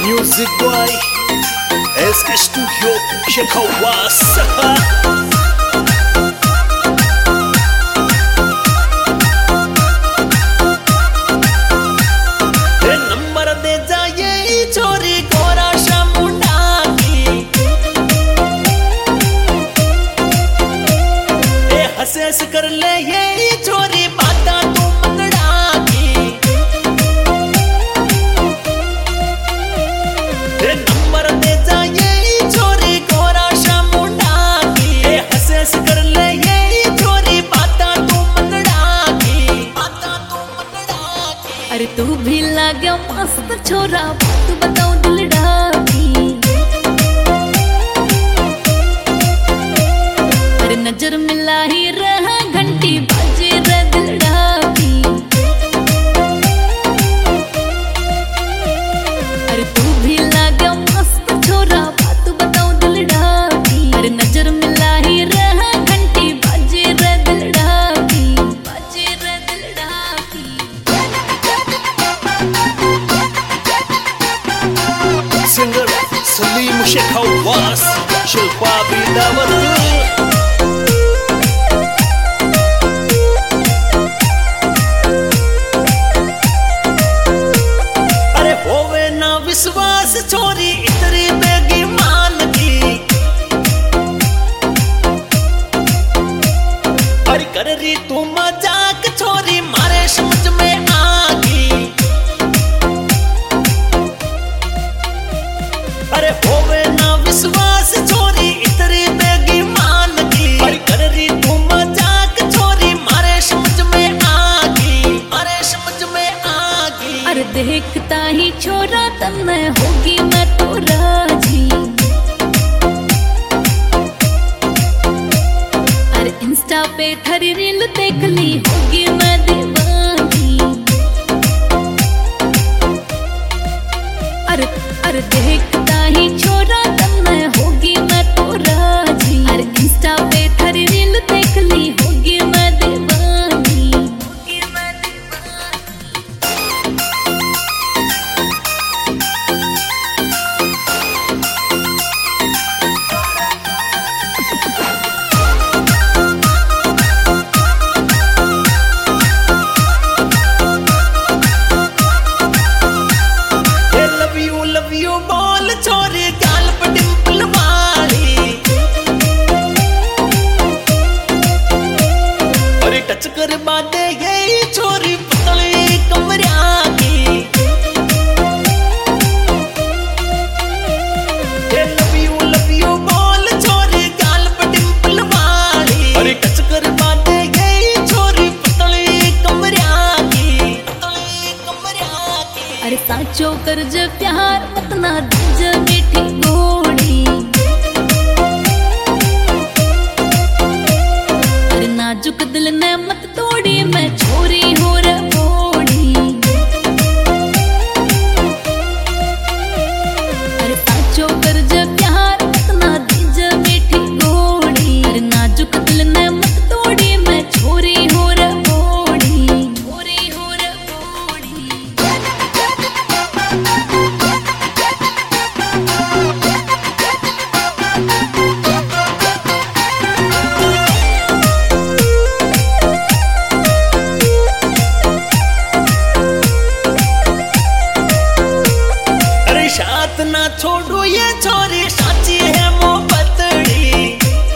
Music by SK Studio Shekawasa. हसेस कर ले ये चोरी बाता तू मंगड़ा की नंबर दे जा ये चोरी कोरा शामुंडा की हसेस कर ले ये चोरी बाता तू मंगड़ा की अरे तू भी लाग्या मस्त छोरा बात बताऊं दिलड़ा की अरे नजर मिला ही रहा घंटी बाजे रे दिलड़ा की अरे तू भी लाग्या मस्त छोरा बात बताऊं दिलड़ा की अरे नजर मिला ही रहा घंटी बाजे रे दिलड़ा की बाजे रे दिलड़ा की Singer Salim Shekawasa Shilpa Bidawat. विश्वास छोरी इतनी बेईमान की और कर रही तू मजाक छोरी मारे समझ में आगी अरे होवे ना विश्वास छोरी इतनी बेईमान की और कर रही तू मजाक छोरी मारे समझ में आगी मारे समझ में आगी अरे देखता ही छोरा तब मैं होगी मैं तो राजी अरे इंस्टा पे थारी रील देख ली होगी मैं दीवानी अरे अरे देखता ही छोरा तब मैं होगी मैं तो राजी अरे इंस्टा पे थारी रील देख ली होगी मैं दीवानी होगी मैं बोल छोरी गाल पर डिंपल वाली और टच कर बादे ये छोरी पतली कमरिया की लव यू बोल छोरी गाल पर डिंपल वाली और टच कर बादे ये छोरी पतली कमरिया की अरे साचो कर जे प्यार मत ना दीज मीठी गोड़ी अरे नाजुक दिल ने मत तोड़ी मैं छोरी हूँ रे बोड़ी अरे साचो कर जे प्यार मत ना दीज मीठी गोड़ी अरे नाजुक दिल ने मत तोड़ी मैं छोरी हूँ रे बोड़ी छोरी हूँ रे बोड़ी ना छोड़ो ये छोरी साची है मोहब्बतड़ी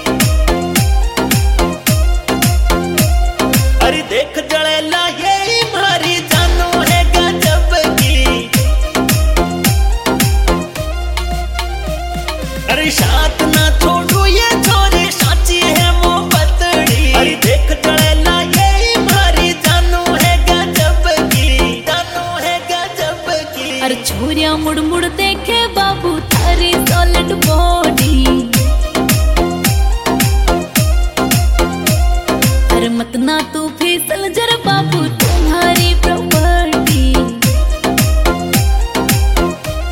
अरे देख जड़ेला ये मारी जानो है गजब की अरे साथ ना छोड़ो ये छोरी साची है मोहब्बतड़ी अरे देख जड़ेला ये मारी जानो है गजब की जानो है गजब की अरे छोरिया मुड़ मुड़ देखे बाबू थारी सॉलिड बॉडी अरे मत ना तू फिसल जरा बाबू तुम्हारी प्रॉपर्टी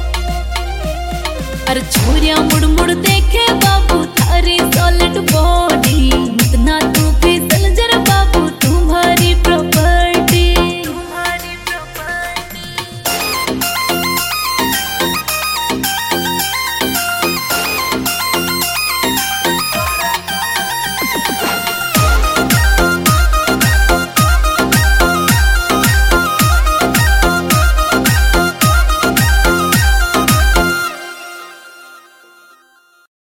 अरे छोरिया मुड़ मुड़ देखे बाबू थारी सॉलिड बॉडी